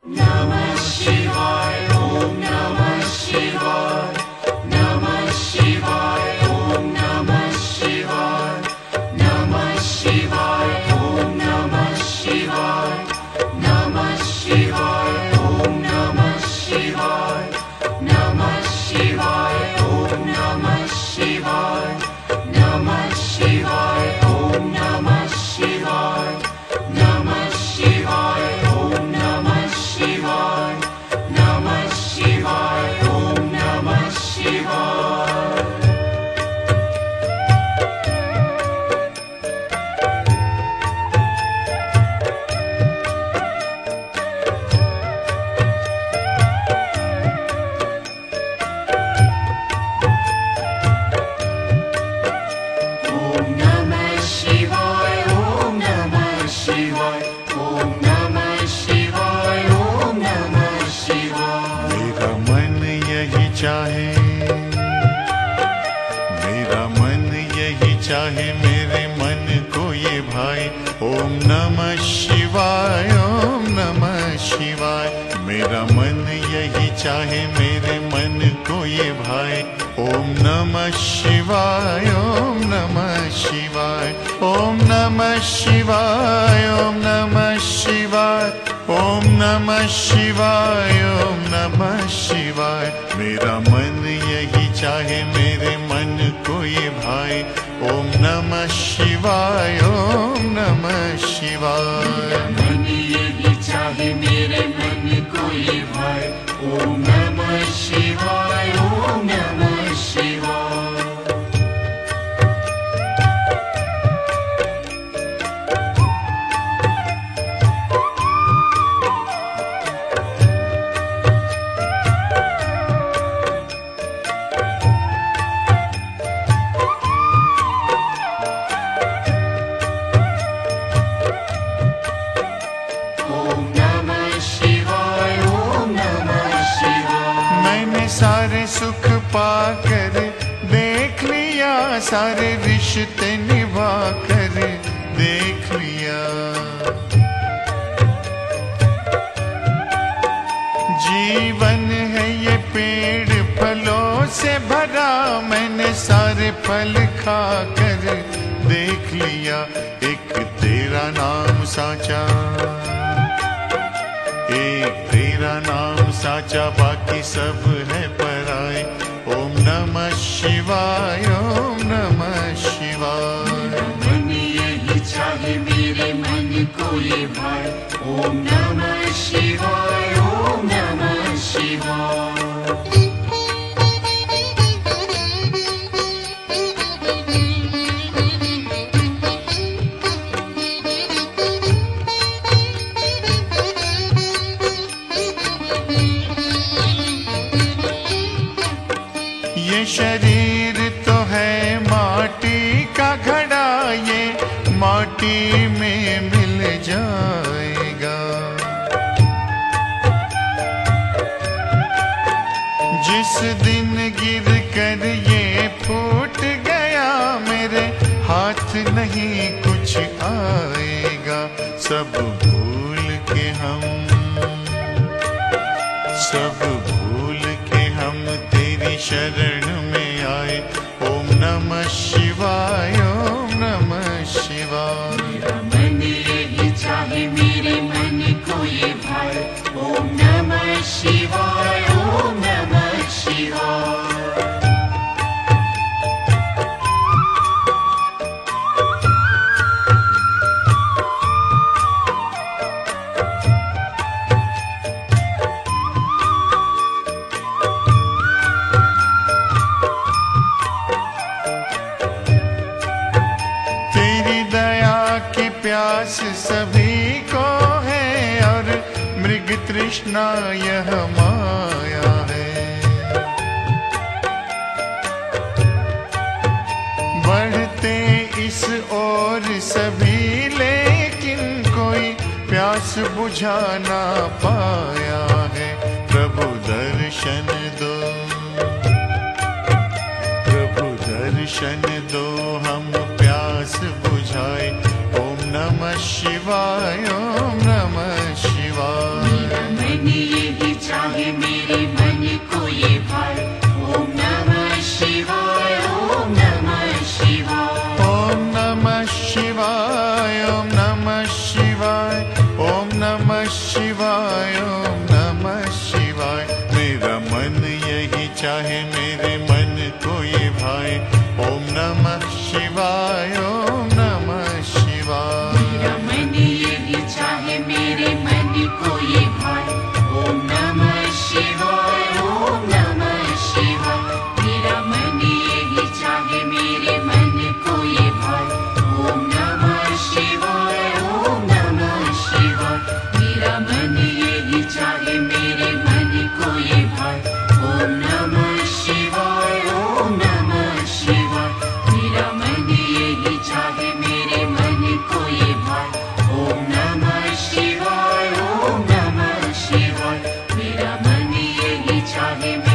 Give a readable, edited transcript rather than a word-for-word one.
Namah Shivaya. Om Namah Shivaya. Namah Shivaya. Om Namah Shivaya. Namah Shivaya. Om Namah Shivaya. Namah Shivaya. Om Namah Shivaya. Namah Shivaya. Om Namah Shivaya. Namah Shivaya. Om Namah Shivaya. Namah Shivaya. Om Namah Shivaya. Namah Shivaya. Om Namah Shivaya. Om Namah Shivaya. Om Namah Shivaya. Om Namah Shivaya. Om Namah Shivaya. मेरा मन यही चाहे, मेरा मन यही चाहे, मेरे मन को ये भाई। ओम नमः शिवाय, ओम नमः शिवाय। मेरा मन यही चाहे, मेरे मन को ये भाई। ओम नमः शिवाय, ओम नमः शिवाय। ओम नमः शिवाय, ओम नमः शिवाय। ओम नमः शिवाय, ओम नमः शिवाय। मेरा मन यही चाहे, मेरे मन को ये भाई। ओम नमः शिवाय, ओम नमः शिवाय। मन यही चाहे, मेरे मन को ये भाई। ओम नमः शिवाय। ओम नमः शिवाय। Om Namah Shivaya. Om Namah Shivaya. मैंने सारे सुख पाकर देख लिया, सारे रिश्ते निभा कर देख लिया। जीवन है ये पेड़ फलों से भरा, मैंने सारे फल खाकर देख लिया। एक तेरा नाम साचा, एक तेरा नाम साचा, बाकी सब है पराए। ओम नमः शिवाय, ओम नमः शिवाय। मन यही चाहे, मेरे मन को ये भाई। ओम नमः शिवाय। ओम नमः शिवाय। ये शरीर तो है माटी का घड़ा, ये माटी में मिल जाएगा। जिस दिन गिर कर ये फूट गया, मेरे हाथ नहीं कुछ आएगा। सब भूल के हम, सब भूल के हम तेरी शरण में आए। ओम नमः शिवाय, ओम नमः शिवाय। मन यही चाहे, मेरे मन को ये भाई। ओम नमः शिवाय। ओम नमः शिवाय। तेरी दया की प्यास सभी को है, और मृग तृष्णा यह माया है। बढ़ते इस ओर सभी, लेकिन कोई प्यास बुझा ना पाया है। प्रभु दर्शन दो, प्रभु दर्शन दो, हम प्यास बुझाए। ओम नमः शिवाय, ओम नमः शिवाय। मन शिवाय ओम नमः शिवाय। मेरा मन यही चाहे मेरे मन को ये भाए। ओम नमः शिवाय ओम नमः शिवाय। मेरा मन यही चाहे मेरे मन को ये भाए। ओम नमः शिवाय ओम नमः शिवाय। मेरा मन यही चाहे मेरे मन को ये भाए। ओम नमः शिवाय ओम नमः शिवाय। मेरा मन यही चाहे मेरे मन को ये भाए। ओम नमः शिवाय ओम नमः शिवाय। मेरा मन यही चाहे मेरे मन को ये भाए। ओम नमः शिवाय ओम नमः शिवाय। मेरा मन यही चाहे